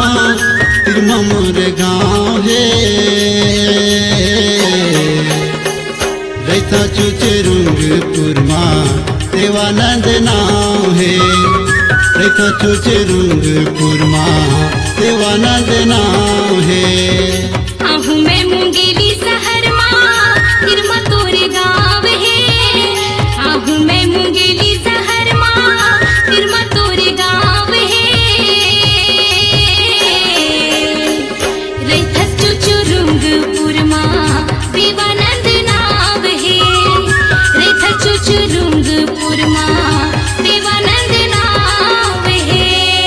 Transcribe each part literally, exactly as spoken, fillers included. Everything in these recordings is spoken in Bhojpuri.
तिरमा मोर गाँव हे रैथा चुचेरुंगपुरमा देवानंद नाव हे रैथा चुचेरुंगपुरमा देवानंद नाव हे आहू मैं मुंगेली शहर माँ तिरमा तोरे गाँव हे आहू मैं मुंगेली शहर माँ तिरमा तोरे गाँव हे रैथा चुचुरुंगपुरमा देवानंद नाव हे रैथा चुचुरुंगपुरमा देवानंद नाव हे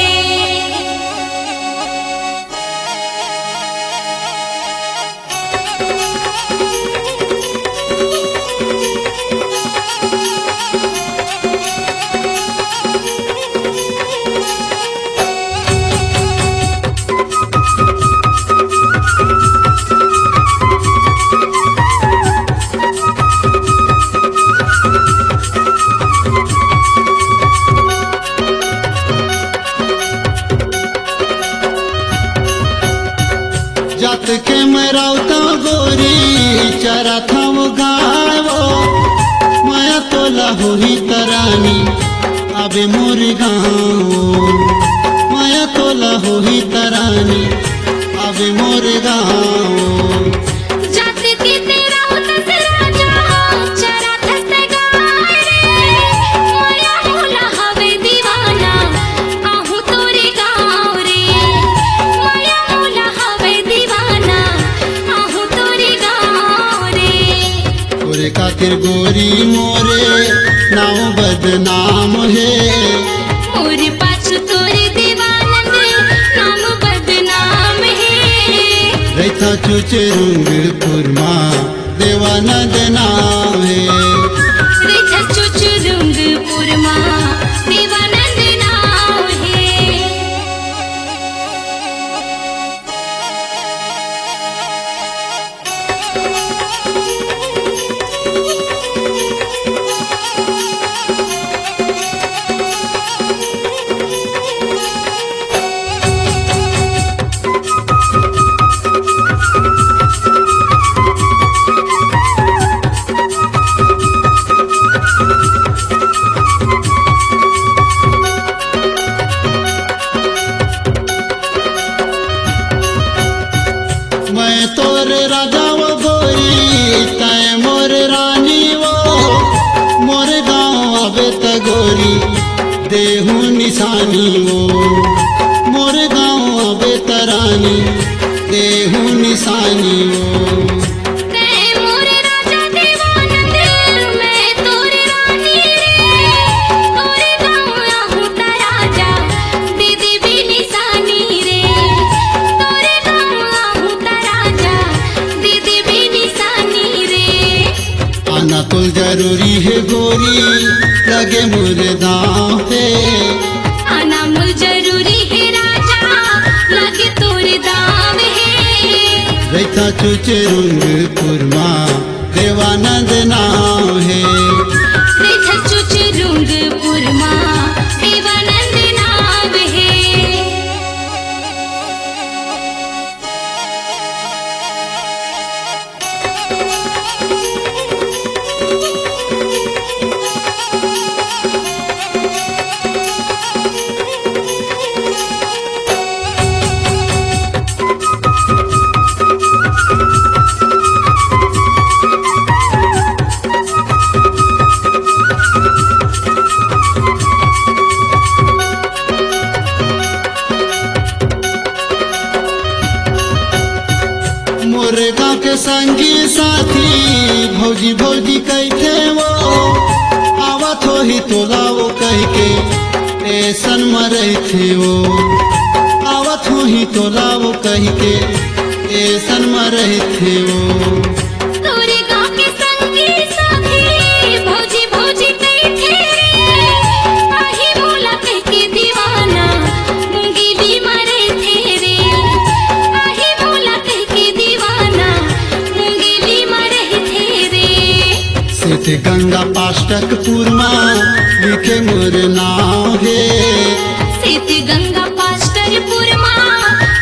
जात के मरावता गोरी चरा था वो गाय वो माया तोला होही तरानी अबे मोर गाँव माया तोला होही तरानी अबे मोर गाँव जात के तेरा होतस राजा चरा थस गाय रे माया होला हवे दीवाना आहू तोरे गाँव रे माया होला हवे दीवाना आहू तोरे गाँव रे तोरे खातिर गोरी मोरे नाव बदनाम है मोर पाछू तोरे दीवानंद नाम बदनाम है रैथा चुचेरुंगपुरमा देवानंद नाव है रैथा चुचुरुंगपुरमा देवानंद नाव है मैं तोरे राजा वो गोरी तय मोर रानी वो मोर गाँव आवे त गोरी देहू निशानी वो मोर गाँव आवे त रानी देहू निशानी वो तै मोर राजा देवानंद मैं तोरे रानी रे तोरे गाँव आहू ता राजा दीदी भी निशानी रे तोरे गाँव आहू ता राजा दीदी भी निशानी रे आना तो जरूरी है गोरी लगे मोर दाँव पे आना मुल जरूरी है राजा लगे तोरे दाम है रैथा चुचेरुंगपुरमा देवानंद नाव है रैथा चुचुरुंगपुरमा देवानंद नाव है मोर गाँव के संगी साथी भौजी भौजी कैथे वो आवत हो ही तोला वो कह के टेशन में रहथे वो आवत हो ही तोला वो कह के टेशन में रहथे वो तोरे गाँव के संगी साथी भौजी भौजी कैथे रे आही बोला कह के दीवाना मुंगेली मरे थे रे आही बोला कह के दीवाना मुंगेली मरे थे रे सित गंगा पाष्टकपुरमा लिखे मोर नाव हे सित गंगा पाष्टकपुरमा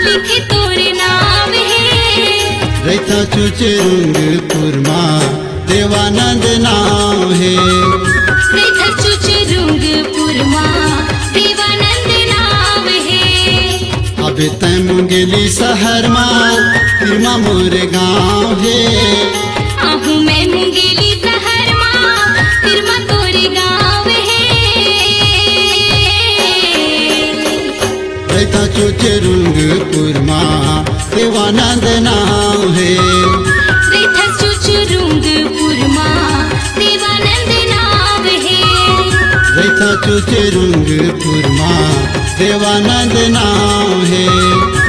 चुचरुंगपुर माँ देवानंद नाम है। रेखा चुचरुंगपुर माँ देवानंद नाम है। अब तै मुंगेली शहर माँ फिर माँ मोर गाँव है। आहू मैं मुंगेली शहर माँ फिर माँ तोर गाँव है। रेखा चुचरुंगपुर माँ देवानंद नाम है। रेखा चुचरुंगपुर माँ देवानंद नाम है। रेखा चुचरुंगपुर माँ देवानंद नाम है।